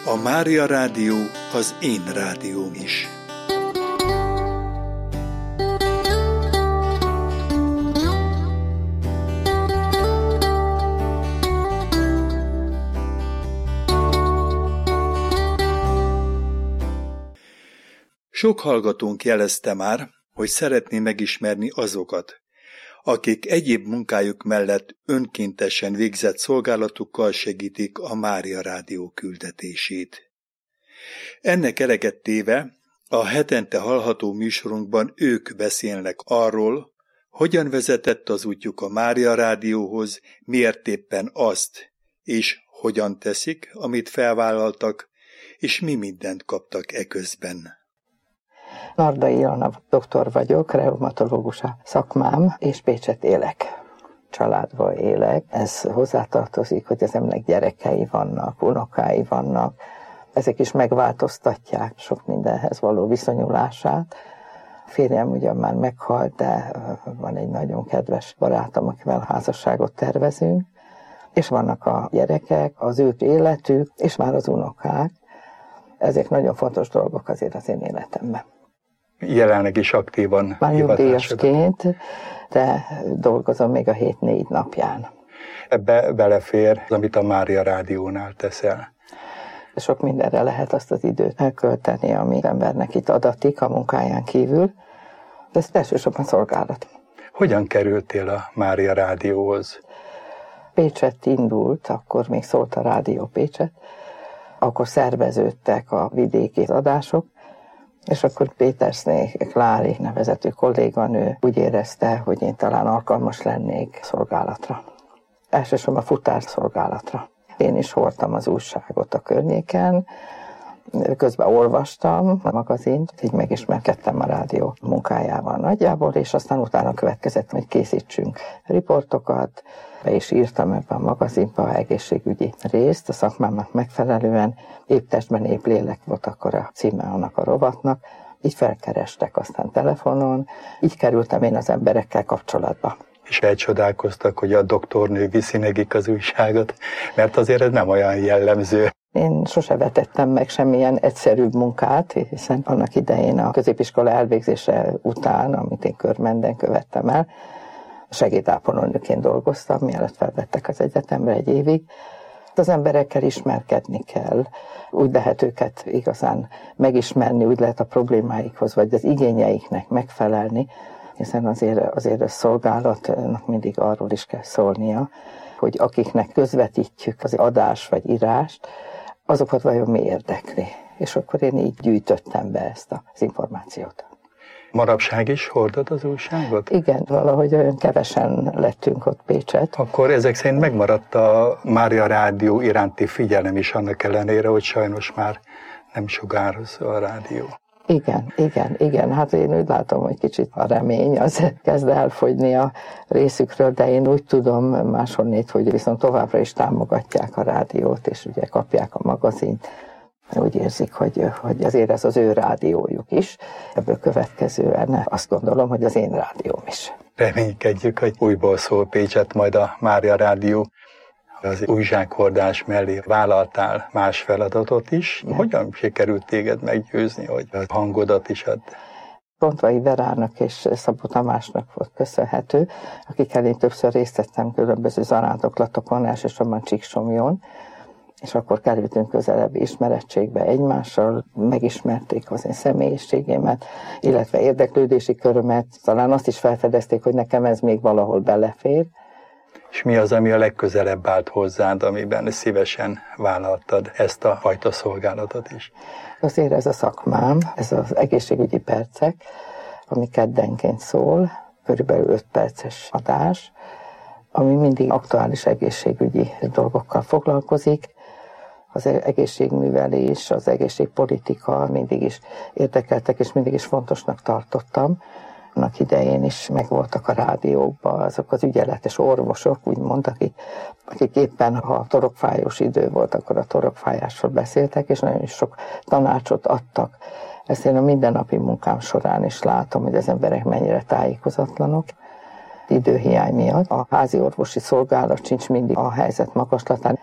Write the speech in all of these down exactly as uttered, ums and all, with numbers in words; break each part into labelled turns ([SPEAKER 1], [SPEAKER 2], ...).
[SPEAKER 1] A Mária Rádió az én rádióm is. Sok hallgatónk jelezte már, hogy szeretné megismerni azokat, akik egyéb munkájuk mellett önkéntesen végzett szolgálatukkal segítik a Mária Rádió küldetését. Ennek eleget téve a hetente hallható műsorunkban ők beszélnek arról, hogyan vezetett az útjuk a Mária Rádióhoz, miért éppen azt, és hogyan teszik, amit felvállaltak, és mi mindent kaptak eközben.
[SPEAKER 2] Nardai Ilona doktor vagyok, reumatológus a szakmám, és Pécsett élek. Családból élek. Ez hozzátartozik, hogy az embernek gyerekei vannak, unokái vannak. Ezek is megváltoztatják sok mindenhez való viszonyulását. Férjem ugyan már meghalt, de van egy nagyon kedves barátom, akivel házasságot tervezünk. És vannak a gyerekek, az ő életük, és már az unokák. Ezek nagyon fontos dolgok azért az én életemben.
[SPEAKER 1] Jelenleg is aktívan
[SPEAKER 2] már nyugdíjasként, de dolgozom még a hét négy napján.
[SPEAKER 1] Ebbe belefér, amit a Mária Rádiónál teszel.
[SPEAKER 2] Sok mindenre lehet azt az időt elkölteni, ami embernek itt adatik a munkáján kívül, de ez elsősorban szolgálat.
[SPEAKER 1] Hogyan kerültél a Mária Rádióhoz?
[SPEAKER 2] Pécsett indult, akkor még szólt a Rádió Pécsett, akkor szerveződtek a vidéki adások, és akkor Péterszné Klári nevezetű kolléganő úgy érezte, hogy én talán alkalmas lennék szolgálatra. Elsősorban futárszolgálatra. Én is hordtam az újságot a környéken, közben olvastam a magazint, így megismerkedtem a rádió munkájával nagyjából, és aztán utána következett, hogy készítsünk riportokat, be is írtam ebben a magazinba egészségügyi részt, a szakmámnak megfelelően, épp testben, épp lélek volt akkor a címe annak a rovatnak, így felkerestek aztán telefonon, így kerültem én az emberekkel kapcsolatba.
[SPEAKER 1] És elcsodálkoztak, hogy a doktornő viszi nekik az újságot, mert azért ez nem olyan jellemző.
[SPEAKER 2] Én sose vetettem meg semmilyen egyszerűbb munkát, hiszen annak idején a középiskola elvégzése után, amit én Körmenden követtem el, segédápolónőként dolgoztam, mielőtt felvettek az egyetemre egy évig. Az emberekkel ismerkedni kell, úgy lehet őket igazán megismerni, úgy lehet a problémáikhoz, vagy az igényeiknek megfelelni, hiszen azért, azért a szolgálatnak mindig arról is kell szólnia, hogy akiknek közvetítjük az adás vagy írást, azokat vajon mi érdekli. És akkor én így gyűjtöttem be ezt az információt.
[SPEAKER 1] Manapság is hordod az újságot?
[SPEAKER 2] Igen, valahogy olyan kevesen lettünk ott Pécsett.
[SPEAKER 1] Akkor ezek szerint megmaradt a Mária Rádió iránti figyelem is, annak ellenére, hogy sajnos már nem sugároz a rádió.
[SPEAKER 2] Igen, igen, igen. Hát én úgy látom, hogy kicsit a remény az kezd elfogyni a részükről, de én úgy tudom máshonnét, hogy viszont továbbra is támogatják a rádiót, és ugye kapják a magazint. Úgy érzik, hogy, hogy azért ez az ő rádiójuk is. Ebből következően azt gondolom, hogy az én rádióm is.
[SPEAKER 1] Reménykedjük, hogy újból szól Pécsett majd a Mária Rádió. Az újsághordás mellé vállaltál más feladatot is. Ja. Hogyan sikerült téged meggyőzni, hogy a hangodat is add?
[SPEAKER 2] Pontvai Verának és Szabó Tamásnak volt köszönhető, akikkel én többször részt vettem különböző zarándoklatokon, elsősorban Csíksomjon, és akkor kerültünk közelebb ismerettségbe egymással, megismerték az én személyiségémet, illetve érdeklődési körömet, talán azt is felfedezték, hogy nekem ez még valahol belefér.
[SPEAKER 1] És mi az, ami a legközelebb állt hozzád, amiben szívesen vállaltad ezt a fajta szolgálatot is?
[SPEAKER 2] Azért ez a szakmám, ez az egészségügyi percek, ami keddenként szól, körülbelül öt perces adás, ami mindig aktuális egészségügyi dolgokkal foglalkozik. Az egészségművelés, az egészségpolitika mindig is érdekeltek, és mindig is fontosnak tartottam. Annak idején is megvoltak a rádiókban azok az ügyeletes orvosok, úgymond, akik, akik éppen, ha torokfájós idő volt, akkor a torokfájásról beszéltek, és nagyon is sok tanácsot adtak. Ezt én a mindennapi munkám során is látom, hogy az emberek mennyire tájékozatlanok. Időhiány miatt a házi orvosi szolgálat sincs mindig a helyzet magaslatán.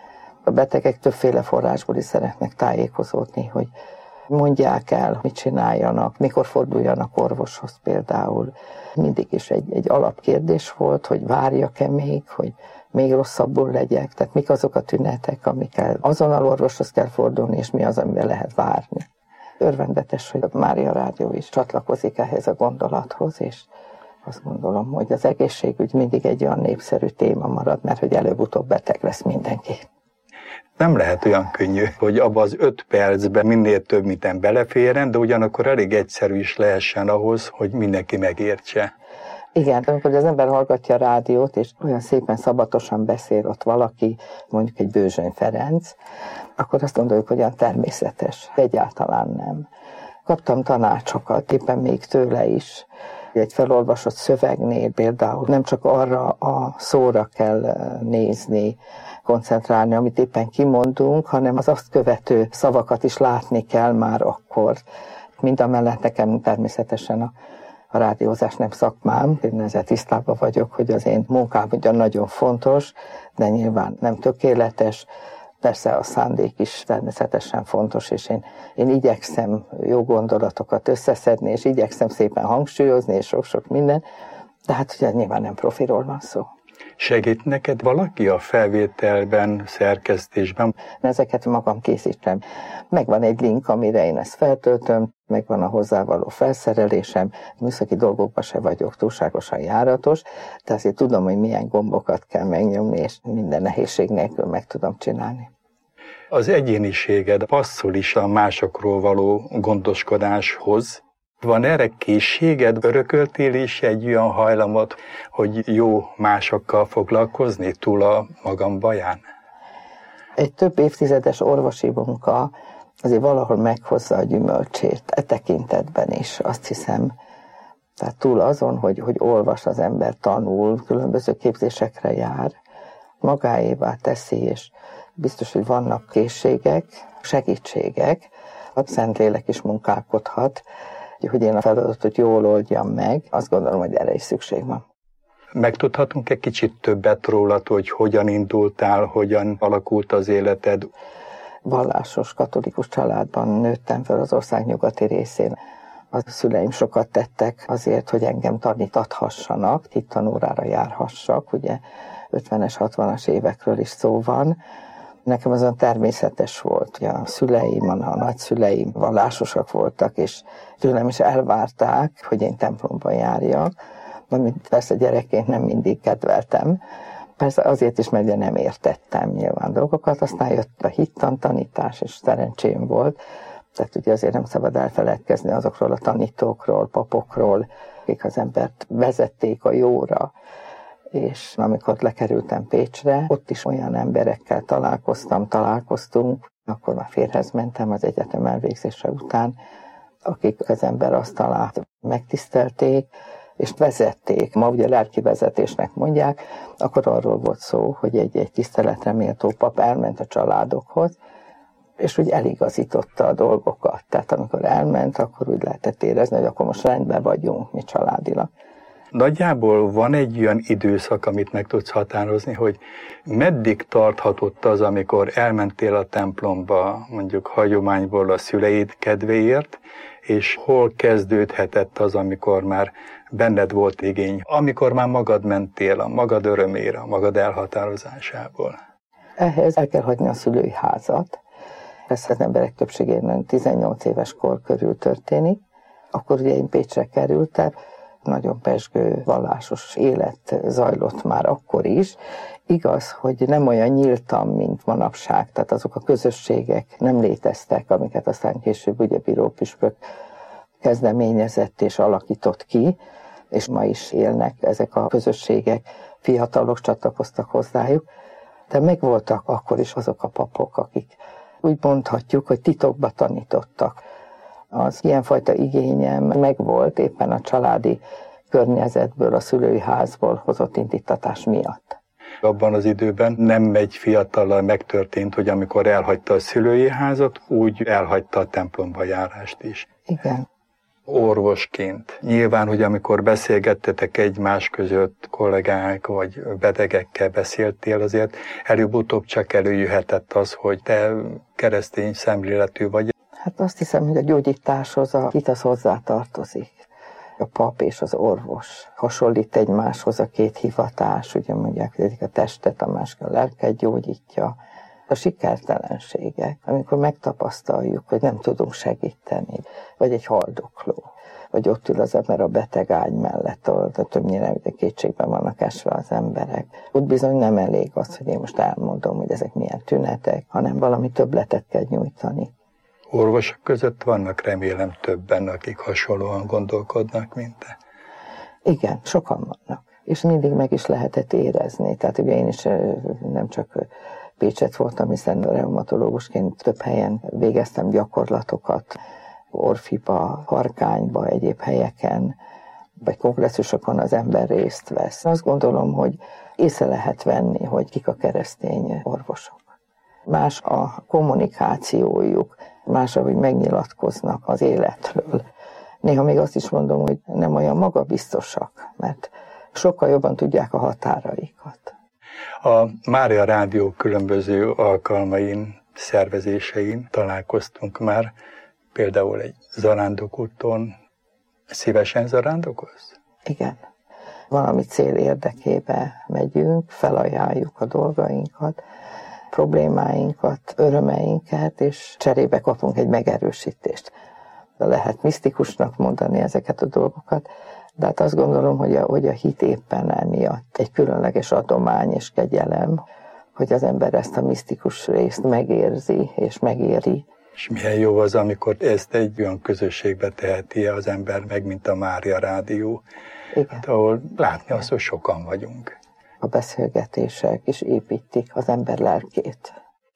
[SPEAKER 2] A betegek többféle forrásból is szeretnek tájékozódni, hogy mondják el, mit csináljanak, mikor forduljanak orvoshoz például. Mindig is egy, egy alapkérdés volt, hogy várjak-e még, hogy még rosszabbul legyek, tehát mik azok a tünetek, amikkel azonnal orvoshoz kell fordulni, és mi az, amivel lehet várni. Örvendetes, hogy a Mária Rádió is csatlakozik ehhez a gondolathoz, és azt gondolom, hogy az egészségügy mindig egy olyan népszerű téma marad, mert hogy előbb-utóbb beteg lesz mindenki.
[SPEAKER 1] Nem lehet olyan könnyű, hogy abban az öt percben minél több minden beleférjen, de ugyanakkor elég egyszerű is lehessen ahhoz, hogy mindenki megértse.
[SPEAKER 2] Igen, amikor az ember hallgatja a rádiót, és olyan szépen szabatosan beszél ott valaki, mondjuk egy Bőzsöny Ferenc, akkor azt gondoljuk, hogy olyan természetes. Egyáltalán nem. Kaptam tanácsokat, éppen még tőle is. Egy felolvasott szövegnél például nem csak arra a szóra kell nézni, koncentrálni, amit éppen kimondunk, hanem az azt követő szavakat is látni kell már akkor. Mindamellett nekem természetesen a, a rádiózás nem szakmám, én ezzel tisztában vagyok, hogy az én munkám ugyan nagyon fontos, de nyilván nem tökéletes. Persze a szándék is természetesen fontos, és én, én igyekszem jó gondolatokat összeszedni, és igyekszem szépen hangsúlyozni, és sok-sok minden, de hát ugye nyilván nem profiról van szó.
[SPEAKER 1] Segít neked valaki a felvételben, szerkesztésben?
[SPEAKER 2] Ezeket magam készítem. Megvan egy link, amire én ezt feltöltöm, megvan a hozzávaló felszerelésem, műszaki dolgokban se vagyok túlságosan járatos, de azért tudom, hogy milyen gombokat kell megnyomni, és minden nehézség nélkül meg tudom csinálni.
[SPEAKER 1] Az egyéniséged passzol is a másokról való gondoskodáshoz. Van erre készséged? Örököltél is egy olyan hajlamot, hogy jó másokkal foglalkozni túl a magam baján?
[SPEAKER 2] Egy több évtizedes orvosi munka azért valahol meghozza a gyümölcsét, e tekintetben is, azt hiszem. Tehát túl azon, hogy, hogy olvas az ember, tanul, különböző képzésekre jár, magáévá teszi, és biztos, hogy vannak készségek, segítségek, a Szentlélek is munkálkodhat, hogy én a feladatot jól oldjam meg, azt gondolom, hogy erre is szükség van.
[SPEAKER 1] Megtudhatunk egy kicsit többet rólad, hogy hogyan indultál, hogyan alakult az életed?
[SPEAKER 2] Vallásos katolikus családban nőttem fel az ország nyugati részén. A szüleim sokat tettek azért, hogy engem tanítathassanak, hittanórára járhassak, ugye ötvenes, hatvanas évekről is szó van. Nekem azon természetes volt, hogy a szüleim, a nagyszüleim vallásosak voltak, és tőlem is elvárták, hogy én templomba járjak, amit persze gyerekként nem mindig kedveltem. Persze azért is, mert nem értettem nyilván dolgokat, aztán jött a hittantanítás, és szerencsém volt. Tehát ugye azért nem szabad elfeledkezni azokról a tanítókról, papokról, akik az embert vezették a jóra. És amikor lekerültem Pécsre, ott is olyan emberekkel találkoztam, találkoztunk, akkor már férhez mentem az egyetem elvégzése után, akik az ember asztalát megtisztelték, és vezették. Ma ugye lelki vezetésnek mondják, akkor arról volt szó, hogy egy, egy tiszteletre méltó pap elment a családokhoz, és úgy eligazította a dolgokat. Tehát amikor elment, akkor úgy lehetett érezni, hogy akkor most rendben vagyunk mi családilag.
[SPEAKER 1] Nagyjából van egy olyan időszak, amit meg tudsz határozni, hogy meddig tarthatott az, amikor elmentél a templomba, mondjuk hagyományból a szüleid kedvéért, és hol kezdődhetett az, amikor már benned volt igény, amikor már magad mentél a magad örömére, a magad elhatározásából?
[SPEAKER 2] Ehhez el kell hagyni a szülői házat. Ez az emberek többségében tizennyolc éves kor körül történik. Akkor ugye én Pécsre kerültem, nagyon pezsgő vallásos élet zajlott már akkor is. Igaz, hogy nem olyan nyíltan, mint manapság, tehát azok a közösségek nem léteztek, amiket aztán később ugye Bíró püspök kezdeményezett és alakított ki, és ma is élnek ezek a közösségek, fiatalok csatlakoztak hozzájuk, de megvoltak akkor is azok a papok, akik úgy mondhatjuk, hogy titokba tanítottak. Az ilyenfajta igényem megvolt éppen a családi környezetből, a szülői házból hozott indítatás miatt.
[SPEAKER 1] Abban az időben nem egy fiatallal megtörtént, hogy amikor elhagyta a szülői házat, úgy elhagyta a templomba járást is.
[SPEAKER 2] Igen.
[SPEAKER 1] orvosként. Nyilván, hogy amikor beszélgettetek egymás között, kollégák vagy betegekkel beszéltél, azért előbb-utóbb csak előjöhetett az, hogy te keresztény szemléletű vagy.
[SPEAKER 2] Hát azt hiszem, hogy a gyógyításhoz a hit hozzá tartozik. A pap és az orvos hasonlít egymáshoz a két hivatás, ugye mondják, hogy egyik a testet, a másik a lelket gyógyítja. A sikertelenségek, amikor megtapasztaljuk, hogy nem tudunk segíteni, vagy egy haldokló, vagy ott ül az ember a beteg ágy mellett, ahol többnyire kétségben vannak esve az emberek. Ott bizony nem elég az, hogy én most elmondom, hogy ezek milyen tünetek, hanem valami többletet kell nyújtani.
[SPEAKER 1] Orvosok között vannak, remélem, többen, akik hasonlóan gondolkodnak, mint te.
[SPEAKER 2] Igen, sokan vannak. És mindig meg is lehetett érezni. Tehát ugye én is nem csak Pécset voltam, hiszen reumatológusként több helyen végeztem gyakorlatokat, Orfiba, Harkányba, egyéb helyeken, vagy kongresszusokon az ember részt vesz. Azt gondolom, hogy észre lehet venni, hogy kik a keresztény orvosok. Más a kommunikációjuk, más, ahogy megnyilatkoznak az életről. Néha még azt is mondom, hogy nem olyan magabiztosak, mert sokkal jobban tudják a határaikat.
[SPEAKER 1] A Mária Rádió különböző alkalmain, szervezésein találkoztunk már, például egy zarándokúton. Szívesen zarándokolsz?
[SPEAKER 2] Igen. Valami cél érdekébe megyünk, felajánljuk a dolgainkat, problémáinkat, örömeinket, és cserébe kapunk egy megerősítést. Lehet misztikusnak mondani ezeket a dolgokat, de hát azt gondolom, hogy a, hogy a hit éppen emiatt egy különleges adomány és kegyelem, hogy az ember ezt a misztikus részt megérzi és megéri.
[SPEAKER 1] És milyen jó az, amikor ezt egy olyan közösségbe teheti az ember meg, mint a Mária Rádió, hát, ahol látni azt, hogy sokan vagyunk.
[SPEAKER 2] A beszélgetések is építik az ember lelkét.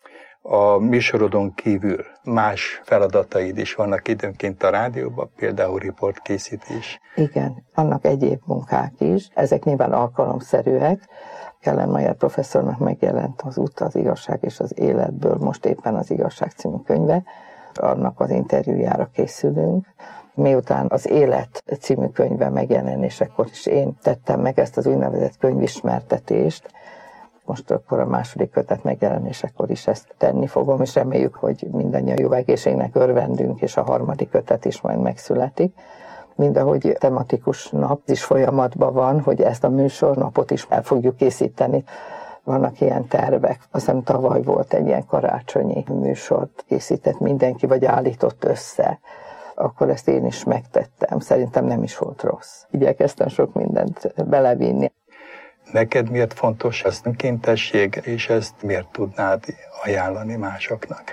[SPEAKER 1] A műsorodon kívül más feladataid is vannak időnként a rádióban, például riportkészítés.
[SPEAKER 2] Igen, vannak egyéb munkák is, ezek nyilván alkalomszerűek. Kellenmayer professzornak megjelent az Út, az igazság és az életből, most éppen az Igazság című könyve, annak az interjújára készülünk. Miután az Élet című könyve megjelenésekor is én tettem meg ezt az úgynevezett könyvismertetést, most akkor a második kötet megjelenésekor is ezt tenni fogom, és reméljük, hogy mindannyian jó egészségnek örvendünk, és a harmadik kötet is majd megszületik. Mindahogy tematikus nap is folyamatban van, hogy ezt a műsornapot is el fogjuk készíteni. Vannak ilyen tervek. Azt hiszem tavaly volt egy ilyen karácsonyi műsort készített mindenki, vagy állított össze. Akkor ezt én is megtettem. Szerintem nem is volt rossz. Igyekeztem sok mindent belevinni.
[SPEAKER 1] Neked miért fontos az önkéntesség, és ezt miért tudnád ajánlani másoknak?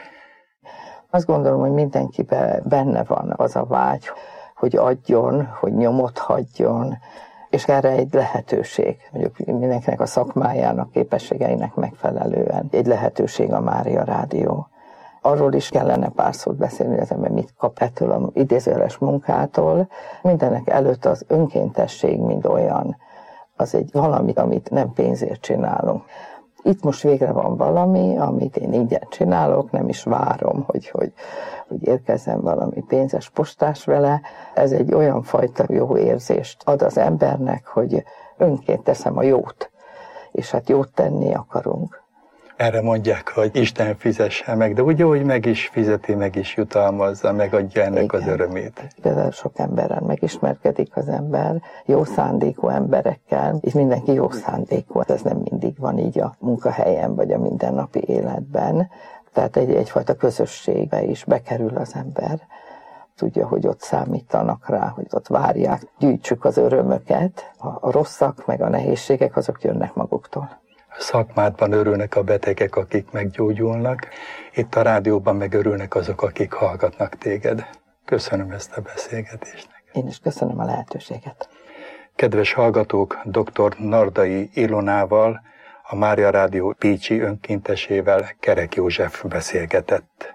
[SPEAKER 2] Azt gondolom, hogy mindenkiben benne van az a vágy, hogy adjon, hogy nyomot hagyjon, és erre egy lehetőség, mondjuk mindenkinek a szakmájának, képességeinek megfelelően egy lehetőség a Mária Rádió. Arról is kellene pár szót beszélni, hogy az ember mit kap ettől az idézőjeles munkától. Mindenek előtt az önkéntesség, mint olyan, az egy valami, amit nem pénzért csinálunk. Itt most végre van valami, amit én ingyen csinálok, nem is várom, hogy, hogy, hogy érkezzen valami pénzes postás vele. Ez egy olyan fajta jó érzést ad az embernek, hogy önként teszem a jót, és hát jót tenni akarunk.
[SPEAKER 1] Erre mondják, hogy Isten fizesse meg, de ugye, hogy meg is fizeti, meg is jutalmazza, megadja ennek igen, az örömét. Például
[SPEAKER 2] sok emberrel megismerkedik az ember, jó szándékú emberekkel, és mindenki jó szándékú. Ez nem mindig van így a munkahelyen, vagy a mindennapi életben. Tehát egy, egyfajta közösségbe is bekerül az ember. Tudja, hogy ott számítanak rá, hogy ott várják. Gyűjtsük az örömöket, a, a rosszak, meg a nehézségek, azok jönnek maguktól.
[SPEAKER 1] A szakmádban örülnek a betegek, akik meggyógyulnak, itt a rádióban meg örülnek azok, akik hallgatnak téged. Köszönöm ezt a beszélgetést.
[SPEAKER 2] Én is köszönöm a lehetőséget.
[SPEAKER 1] Kedves hallgatók, dr. Nardai Ilonával, a Mária Rádió pécsi önkéntesével Kerek József beszélgetett.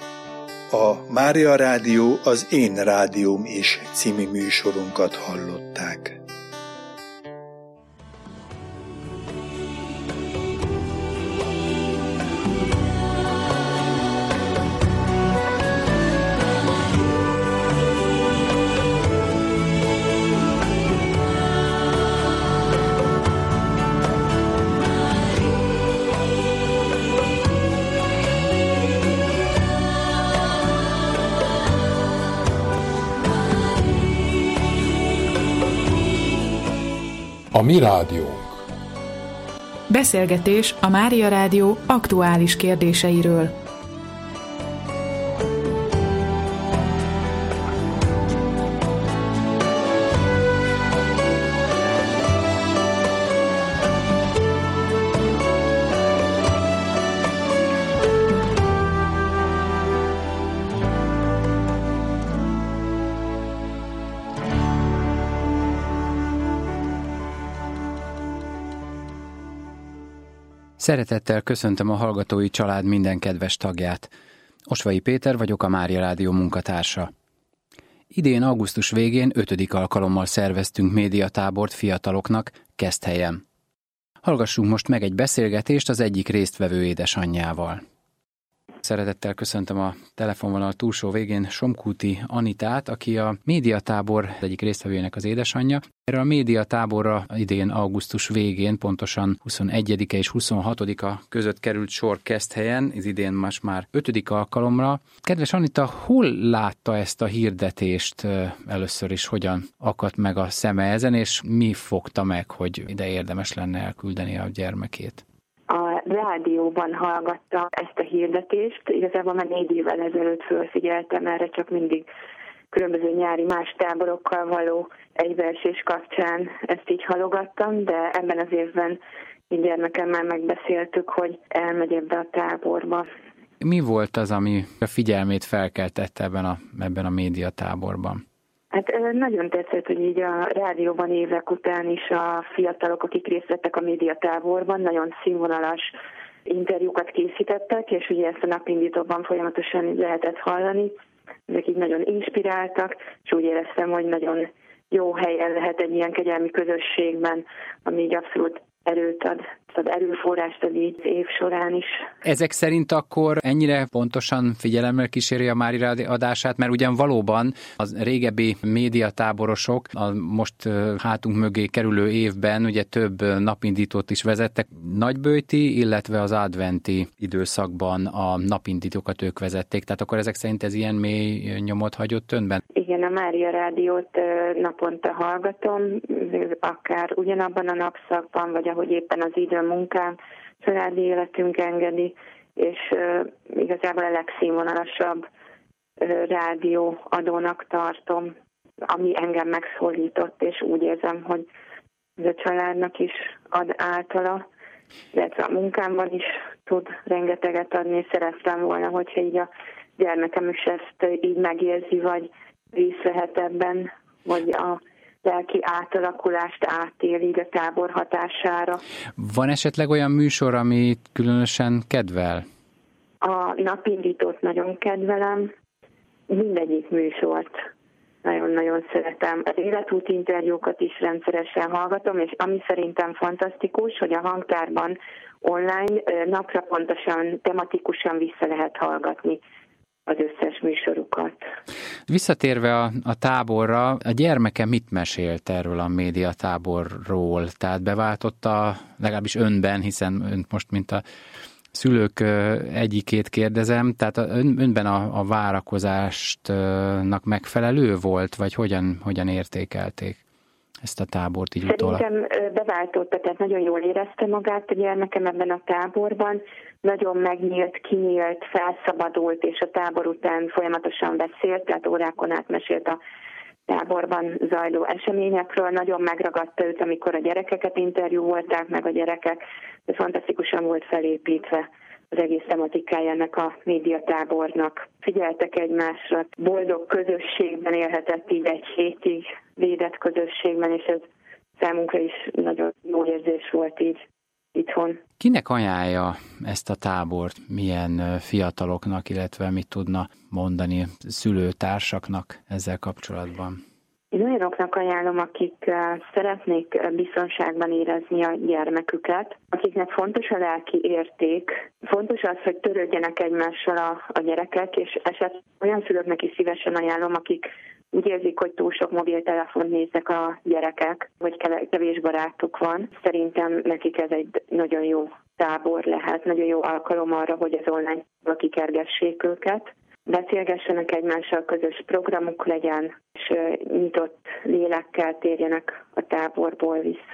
[SPEAKER 1] A Mária Rádió az Én Rádióm is című műsorunkat hallották.
[SPEAKER 3] A mi rádiónk.
[SPEAKER 4] Beszélgetés a Mária Rádió aktuális kérdéseiről.
[SPEAKER 5] Szeretettel köszöntöm a hallgatói család minden kedves tagját. Osvai Péter vagyok, a Mária Rádió munkatársa. Idén augusztus végén ötödik alkalommal szerveztünk médiatábort fiataloknak Keszthelyen. Hallgassunk most meg egy beszélgetést az egyik résztvevő édesanyjával. Szeretettel köszöntöm a telefonvonal túlsó végén Somkúti Anitát, aki a médiatábor egyik résztvevőjének az édesanyja. Erre a médiatáborra idén augusztus végén, pontosan huszonegyedike és huszonhatodika között került sor Keszthelyen, ez idén most már ötödik alkalomra. Kedves Anita, hol látta ezt a hirdetést először is, hogyan akadt meg a szeme ezen, és mi fogta meg, hogy ide érdemes lenne elküldeni a gyermekét?
[SPEAKER 6] A rádióban hallgatta ezt a hirdetést, igazából már négy évvel ezelőtt fölfigyeltem erre, csak mindig különböző nyári más táborokkal való egybeesés kapcsán ezt így halogattam, de ebben az évben így gyermekemmel megbeszéltük, hogy elmegy ebbe a táborba.
[SPEAKER 5] Mi volt az, ami a figyelmét felkeltette ebben a, ebben a médiatáborban?
[SPEAKER 6] Hát nagyon tetszett, hogy így a rádióban évek után is a fiatalok, akik részt vettek a médiatáborban, nagyon színvonalas interjúkat készítettek, és ugye ezt a napindítóban folyamatosan lehetett hallani. Ezek így nagyon inspiráltak, és úgy éreztem, hogy nagyon jó helyen lehet egy ilyen kegyelmi közösségben, ami így abszolút erőt ad, ad erőforrást ad így év során is.
[SPEAKER 5] Ezek szerint akkor ennyire pontosan figyelemmel kíséri a Mária Rádió adását, mert ugyan valóban az régebbi médiatáborosok a most hátunk mögé kerülő évben ugye több napindítót is vezettek. Nagyböjti, illetve az adventi időszakban a napindítókat ők vezették. Tehát akkor ezek szerint ez ilyen mély nyomot hagyott önben?
[SPEAKER 6] Igen, a Mária Rádiót naponta hallgatom, akár ugyanabban a napszakban, vagy ahogy éppen az idő munkám, családi életünk engedi, és uh, igazából a legszínvonalasabb uh, rádióadónak tartom, ami engem megszólított, és úgy érzem, hogy ez a családnak is ad általa, illetve a munkámban is tud rengeteget adni, és szerettem volna, hogyha így a gyermekem is ezt így megérzi, vagy részt vehet ebben, vagy a lelki átalakulást átél így a tábor hatására.
[SPEAKER 5] Van esetleg olyan műsor, amit különösen kedvel?
[SPEAKER 6] A napindítót nagyon kedvelem, mindegyik műsort nagyon-nagyon szeretem. Az életút interjúkat is rendszeresen hallgatom, és ami szerintem fantasztikus, hogy a hangtárban online napra pontosan, tematikusan vissza lehet hallgatni az összes műsorukat.
[SPEAKER 5] Visszatérve a, a táborra, a gyermeke mit mesélt erről a médiatáborról? Tehát beváltotta legalábbis önben, hiszen önt most, mint a szülők egyikét kérdezem, tehát ön, önben a, a várakozástnak megfelelő volt, vagy hogyan, hogyan értékelték ezt a tábort így utólag?
[SPEAKER 6] Szerintem beváltotta, tehát nagyon jól érezte magát a gyermekem ebben a táborban, nagyon megnyílt, kinyílt, felszabadult, és a tábor után folyamatosan beszélt, tehát órákon át mesélt a táborban zajló eseményekről. Nagyon megragadta őt, amikor a gyerekeket interjúolták, meg a gyerekek, de fantasztikusan volt felépítve az egész tematikája ennek a médiatábornak. Figyeltek egymásra, boldog közösségben élhetett így egy hétig, védett közösségben, és ez számunkra is nagyon jó érzés volt így itthon.
[SPEAKER 5] Kinek ajánlja ezt a tábort? Milyen fiataloknak, illetve mit tudna mondani szülőtársaknak ezzel kapcsolatban?
[SPEAKER 6] Én olyanoknak ajánlom, akik szeretnék biztonságban érezni a gyermeküket, akiknek fontos a lelki érték, fontos az, hogy törődjenek egymással a, a gyerekek, és esetleg olyan szülőknek is szívesen ajánlom, akik úgy érzik, hogy túl sok mobiltelefont néznek a gyerekek, vagy kevés barátuk van. Szerintem nekik ez egy nagyon jó tábor lehet, nagyon jó alkalom arra, hogy az online kikergessék őket. Beszélgessenek egymással, közös programuk legyen, és nyitott lélekkel térjenek a táborból vissza.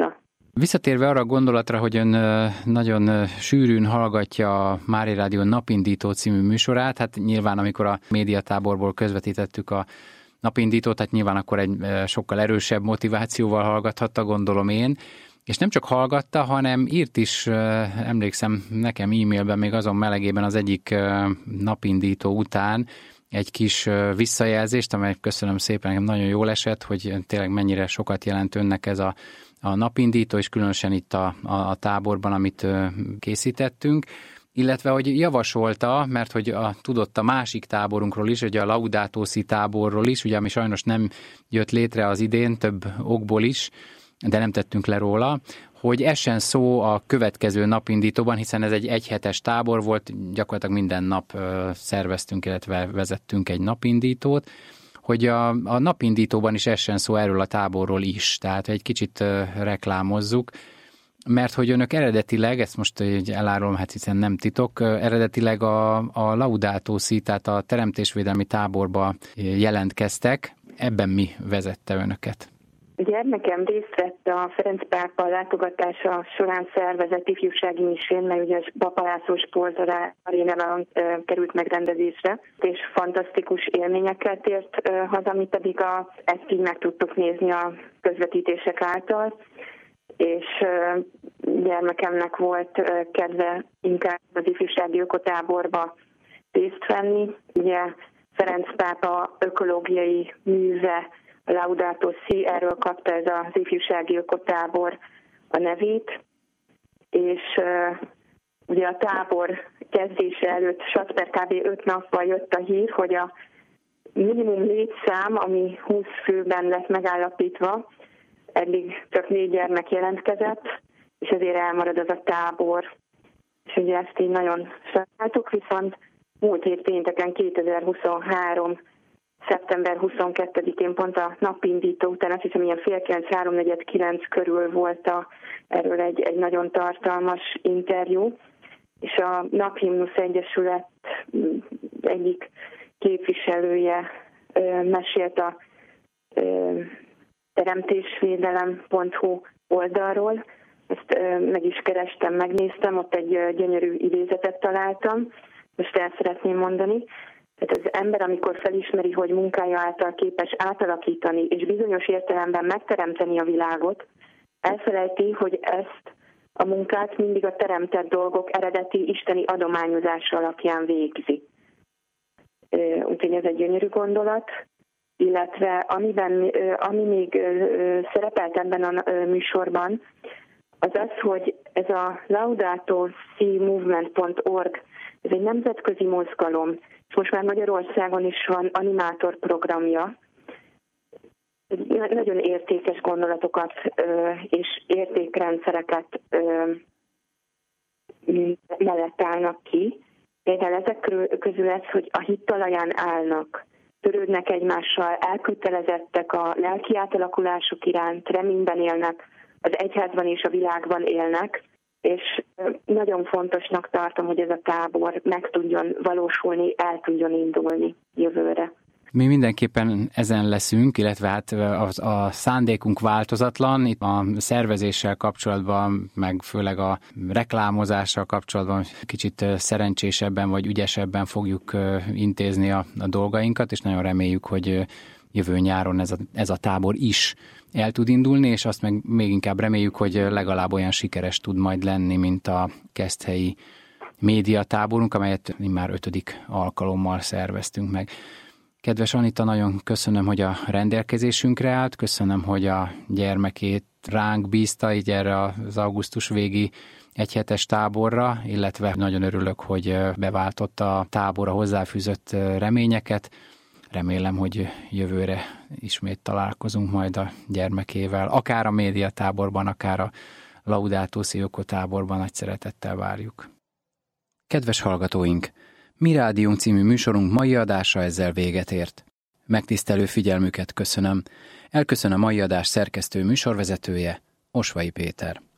[SPEAKER 5] Visszatérve arra a gondolatra, hogy ön nagyon sűrűn hallgatja a Mária Rádió Napindító című műsorát, hát nyilván amikor a médiatáborból közvetítettük a Napindítót, hát nyilván akkor egy sokkal erősebb motivációval hallgathatta, gondolom én, és nem csak hallgatta, hanem írt is, emlékszem nekem e-mailben még azon melegében az egyik Napindító után egy kis visszajelzést, amely köszönöm szépen, nekem nagyon jól esett, hogy tényleg mennyire sokat jelent önnek ez a, a Napindító, és különösen itt a, a, a táborban, amit készítettünk, illetve hogy javasolta, mert hogy a, tudott a másik táborunkról is, ugye a Laudato Si táborról is, ugye ami sajnos nem jött létre az idén, több okból is, de nem tettünk le róla, hogy essen szó a következő Napindítóban, hiszen ez egy egyhetes tábor volt, gyakorlatilag minden nap szerveztünk, illetve vezettünk egy Napindítót, hogy a, a Napindítóban is essen szó erről a táborról is, tehát egy kicsit reklámozzuk, mert hogy önök eredetileg, ezt most elárulom, hát hiszen nem titok, eredetileg a, a Laudato Si, tehát a teremtésvédelmi táborba jelentkeztek, ebben mi vezette önöket?
[SPEAKER 6] Gyermekem részt vett a Ferenc pápa látogatása során szervezett ifjúsági misén, mert ugye a Papalászós Porzolá arénában került megrendezésre, és fantasztikus élményekkel tért haza, mi pedig a, ezt így meg tudtuk nézni a közvetítések által, és gyermekemnek volt kedve inkább az ifjúsági ökotáborba részt venni. Ugye Ferenc pápa ökológiai műve, a Laudato Si, erről kapta ez az ifjúsági ökotábor a nevét, és uh, ugye a tábor kezdése előtt satper kb. öt nappal jött a hír, hogy a minimum létszám, ami húsz főben lett megállapítva, eddig csak négy gyermek jelentkezett, és ezért elmarad az a tábor. És ugye ezt így nagyon sajnáltuk, viszont múlt hét pénteken kétezer-huszonhárom szeptember huszonkettedikén pont a Napindító után, azt hiszem ilyen fél kilenc, háromnegyed kilenc körül volt a, erről egy, egy nagyon tartalmas interjú, és a Naphimnusz Egyesület egyik képviselője ö, mesélt a ö, teremtésvédelem pont hu oldalról. Ezt ö, meg is kerestem, megnéztem, ott egy ö, gyönyörű idézetet találtam, most el szeretném mondani. Tehát az ember, amikor felismeri, hogy munkája által képes átalakítani és bizonyos értelemben megteremteni a világot, elfelejti, hogy ezt a munkát mindig a teremtett dolgok eredeti isteni adományozása alapján végzi. Úgyhogy ez egy gyönyörű gondolat, illetve amiben, ami még szerepelt ebben a műsorban, az az, hogy ez a Laudato Si Movement pont org, ez egy nemzetközi mozgalom, és most már Magyarországon is van animátor programja. Nagyon értékes gondolatokat és értékrendszereket mellett állnak ki. Például ezek közül ez, hogy a hit talaján állnak, törődnek egymással, elkötelezettek a lelki átalakulásuk iránt, reményben élnek, az egyházban és a világban élnek, és nagyon fontosnak tartom, hogy ez a tábor meg tudjon valósulni, el tudjon indulni jövőre.
[SPEAKER 5] Mi mindenképpen ezen leszünk, illetve hát a, a szándékunk változatlan. Itt a szervezéssel kapcsolatban, meg főleg a reklámozással kapcsolatban kicsit szerencsésebben vagy ügyesebben fogjuk intézni a, a dolgainkat, és nagyon reméljük, hogy jövő nyáron ez a, ez a tábor is el tud indulni, és azt meg még inkább reméljük, hogy legalább olyan sikeres tud majd lenni, mint a keszthelyi médiatáborunk, amelyet már ötödik alkalommal szerveztünk meg. Kedves Anita, nagyon köszönöm, hogy a rendelkezésünkre állt, köszönöm, hogy a gyermekét ránk bízta így erre az augusztus végi egyhetes táborra, illetve nagyon örülök, hogy beváltotta a tábor a hozzáfűzött reményeket. Remélem, hogy jövőre ismét találkozunk majd a gyermekével, akár a médiatáborban, akár a Laudato Si ökotáborban, nagy szeretettel várjuk. Kedves hallgatóink! Mi Rádiónk című műsorunk mai adása ezzel véget ért. Megtisztelő figyelmüket köszönöm. Elköszön a mai adás szerkesztő műsorvezetője, Osvai Péter.